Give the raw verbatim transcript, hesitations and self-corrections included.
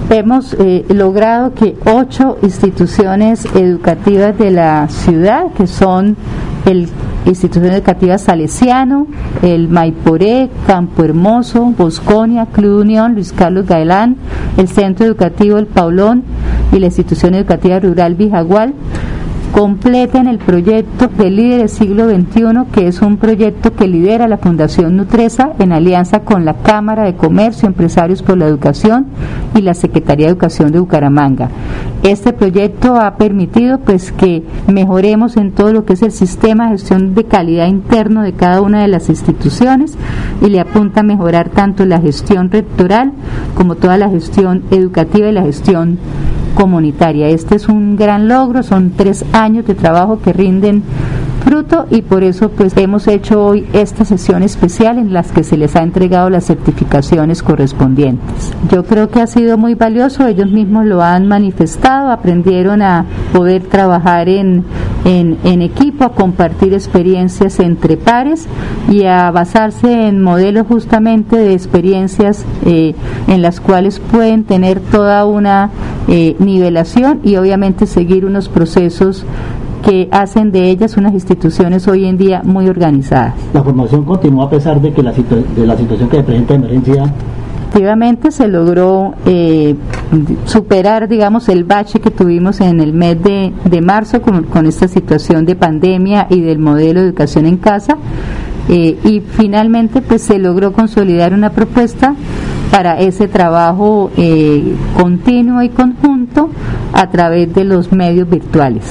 hemos eh, logrado que ocho instituciones educativas de la ciudad, que son el Institución Educativa Salesiano, el Maiporé, Campo Hermoso, Bosconia, Club Unión, Luis Carlos Gaelán, el Centro Educativo El Paulón y la Institución Educativa Rural Vijagual, completen el proyecto de Líderes Siglo veintiuno, que es un proyecto que lidera la Fundación Nutresa en alianza con la Cámara de Comercio, Empresarios por la Educación y la Secretaría de Educación de Bucaramanga. Este proyecto ha permitido pues que mejoremos en todo lo que es el sistema de gestión de calidad interno de cada una de las instituciones y le apunta a mejorar tanto la gestión rectoral como toda la gestión educativa y la gestión comunitaria. Este es un gran logro, son tres años de trabajo que rinden fruto y por eso pues hemos hecho hoy esta sesión especial en las que se les ha entregado las certificaciones correspondientes. Yo creo que ha sido muy valioso, ellos mismos lo han manifestado, aprendieron a poder trabajar en, en, en equipo, a compartir experiencias entre pares y a basarse en modelos justamente de experiencias eh, en las cuales pueden tener toda una eh, nivelación y obviamente seguir unos procesos que hacen de ellas unas instituciones hoy en día muy organizadas. La formación continúa a pesar de que la, situ de la situación que se presenta de emergencia. Efectivamente se logró eh, superar, digamos, el bache que tuvimos en el mes de, de marzo con, con esta situación de pandemia y del modelo de educación en casa eh, y finalmente pues se logró consolidar una propuesta para ese trabajo eh, continuo y conjunto a través de los medios virtuales.